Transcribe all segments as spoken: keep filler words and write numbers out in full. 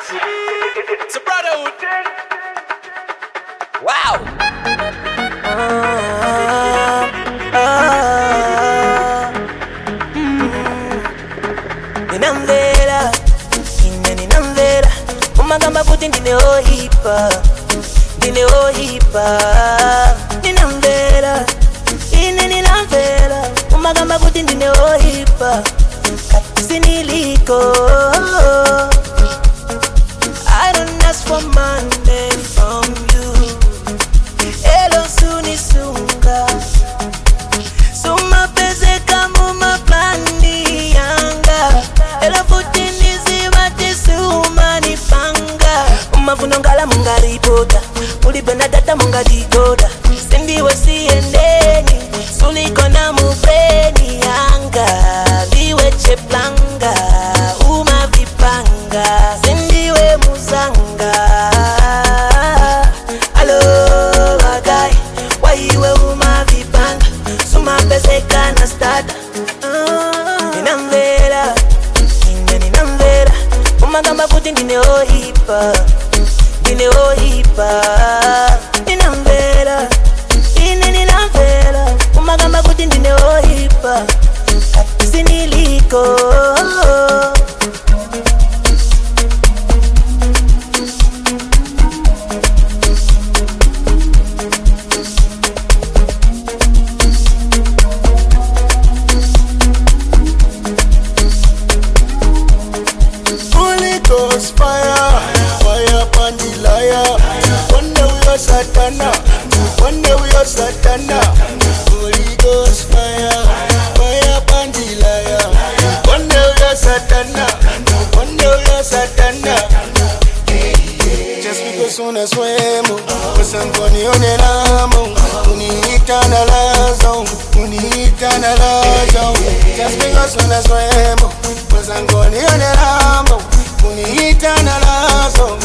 It's a brotherhood. Wow. Ah, ah, mm. Ninamvera, ine ninamvera. Umagamba kuti ndine ohipa, ndine ohipa. Ninamvera, ine ninamvera. Umagamba kuti ndine ohipa, kati siniliko. I don't ask for money from you. Elo suni sunga Suma pese kamu maplani yanga Elo futi nizi wati suma nipanga Umavuno ngala munga ripota Ulibena data munga digoda Sindiwe siendeni Suliko na mubreni yanga Diwe cheplanga Uma vipanga Sindiwe muzanga Kana start Ninamvera, ine ninamvera. Umagamba kuti ndine ohipa, ndine ohipa. Ninamvera, ine ninamvera. Umagamba kuti ndine ohipa, kati siniliko. Fire, fire upon the liar. One day we are Satana, one day we are Satana. Holy Ghost fire, fire upon the liar. One day we are Satana, one day we are Satana. Just because una swemo, pues Antonio nenamo, unita na lazo, unita na lazo. Just because una swemo, pues Antonio nenamo. Unita na lazo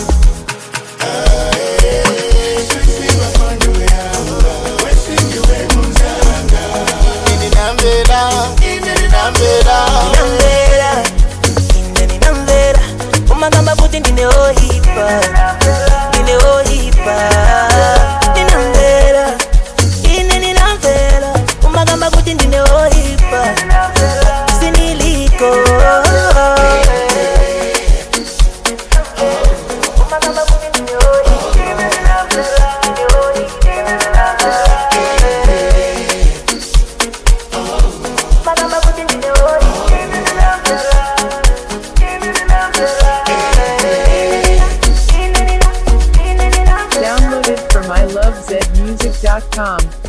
Ninamvera, ninamvera. Ninamvera, ine ninamvera. Umagamba kuti ndine ohipa, ndine ohipa. Ninamvera, ine ninamvera. Umagamba kuti ndine ohipa, siniliko. Download it from I love zed music dot com.